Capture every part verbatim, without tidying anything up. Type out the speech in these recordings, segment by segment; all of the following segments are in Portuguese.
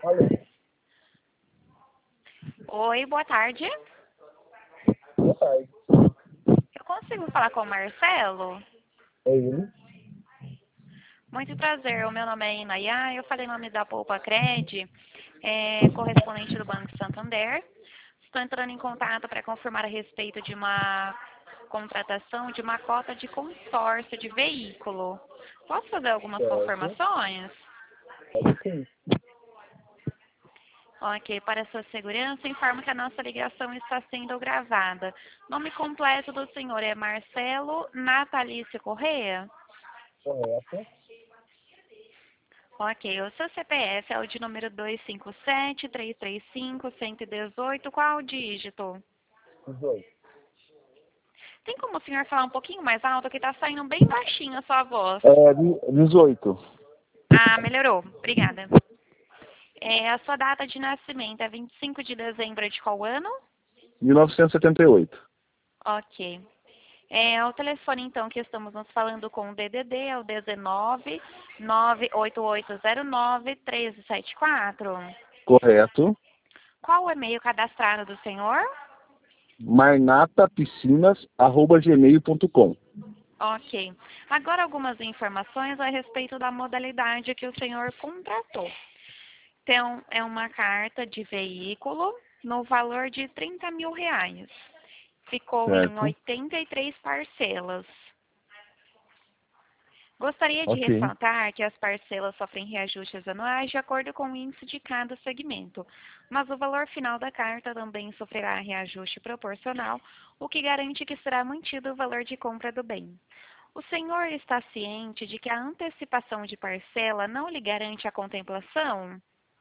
Alô, Oi, boa tarde. boa tarde. Eu consigo falar com o Marcelo? É ele? Muito prazer, o meu nome é Inayá, eu falei em nome da Poupa Cred, é, correspondente do Banco Santander. Estou entrando em contato para confirmar a respeito de uma contratação de uma cota de consórcio de veículo. Posso fazer algumas Certo. confirmações? Pode sim. Ok, para sua segurança, informo que a nossa ligação está sendo gravada. Nome completo do senhor é Marcelo Natalício Corrêa? Correto. Ok, o seu C P F é o de número dois cinco sete, três três cinco, um um oito. Qual o dígito? dezoito. Tem como o senhor falar um pouquinho mais alto, que está saindo bem baixinho a sua voz? É, de- dezoito. Ah, melhorou. Obrigada. É, a sua data de nascimento é vinte e cinco de dezembro de qual ano? mil novecentos e setenta e oito. Ok. É, o telefone, então, que estamos nos falando com o D D D é o dezenove, nove oito oito zero nove, um três sete quatro. Correto. Qual o e-mail cadastrado do senhor? marnatapiscinas arroba gmail ponto com. Ok. Agora algumas informações a respeito da modalidade que o senhor contratou. Então, é uma carta de veículo no valor de trinta mil reais. Ficou em Certo. oitenta e três parcelas. Gostaria de Ok. ressaltar que as parcelas sofrem reajustes anuais de acordo com o índice de cada segmento, mas o valor final da carta também sofrerá reajuste proporcional, o que garante que será mantido o valor de compra do bem. O senhor está ciente de que a antecipação de parcela não lhe garante a contemplação?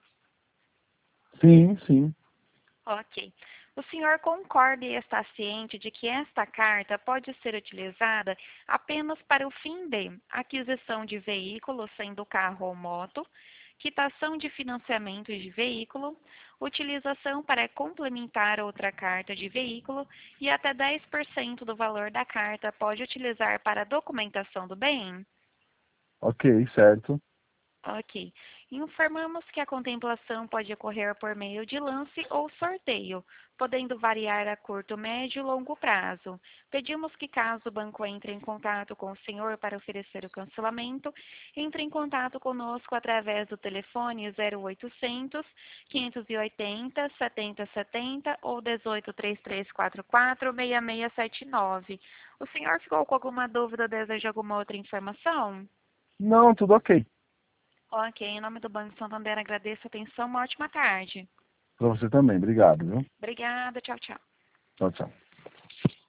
Sim, sim. Ok. O senhor concorda e está ciente de que esta carta pode ser utilizada apenas para o fim de aquisição de veículo, sendo carro ou moto, quitação de financiamento de veículo, utilização para complementar outra carta de veículo e até dez por cento do valor da carta pode utilizar para documentação do bem? Ok, certo. Ok. Informamos que a contemplação pode ocorrer por meio de lance ou sorteio, podendo variar a curto, médio e longo prazo. Pedimos que, caso o banco entre em contato com o senhor para oferecer o cancelamento, entre em contato conosco através do telefone zero oitocentos, quinhentos e oitenta, setenta setenta ou dezoito, três três quatro quatro, seis seis sete nove. O senhor ficou com alguma dúvida ou deseja alguma outra informação? Não, tudo ok. Ok, em nome do Banco Santander, agradeço a atenção. Uma ótima tarde. Pra você também. Obrigado, viu? Obrigada, tchau, tchau. Tchau, tchau.